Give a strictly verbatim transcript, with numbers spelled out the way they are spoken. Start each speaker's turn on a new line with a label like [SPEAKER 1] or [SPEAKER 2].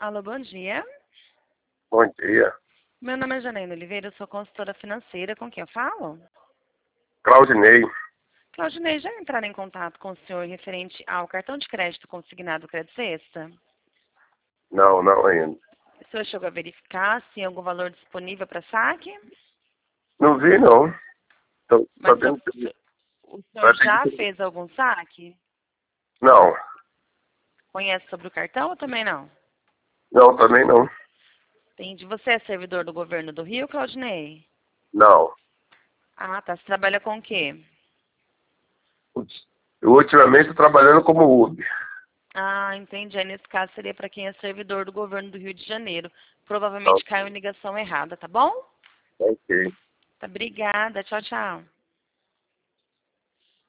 [SPEAKER 1] Alô, bom dia.
[SPEAKER 2] Bom dia.
[SPEAKER 1] Meu nome é Janaína Oliveira, eu sou consultora financeira. Com quem eu falo?
[SPEAKER 2] Claudinei.
[SPEAKER 1] Claudinei, já entraram em contato com o senhor referente ao cartão de crédito consignado Crédito Sexta?
[SPEAKER 2] Não, não ainda.
[SPEAKER 1] O senhor chegou a verificar se tem algum valor disponível para saque?
[SPEAKER 2] Não vi, não. Tô
[SPEAKER 1] Mas o
[SPEAKER 2] sabendo
[SPEAKER 1] senhor,
[SPEAKER 2] que...
[SPEAKER 1] o senhor
[SPEAKER 2] vai ter
[SPEAKER 1] já
[SPEAKER 2] que-
[SPEAKER 1] fez algum saque?
[SPEAKER 2] Não.
[SPEAKER 1] Conhece sobre o cartão ou também não?
[SPEAKER 2] Não, também não.
[SPEAKER 1] Entendi. Você é servidor do governo do Rio, Claudinei?
[SPEAKER 2] Não.
[SPEAKER 1] Ah, tá. Você trabalha com o quê?
[SPEAKER 2] Eu ultimamente estou trabalhando como Uber.
[SPEAKER 1] Ah, entendi. Aí, nesse caso, seria para quem é servidor do governo do Rio de Janeiro. Provavelmente
[SPEAKER 2] Não.
[SPEAKER 1] caiu em ligação errada, tá bom?
[SPEAKER 2] Ok.
[SPEAKER 1] Tá, obrigada. Tchau, tchau.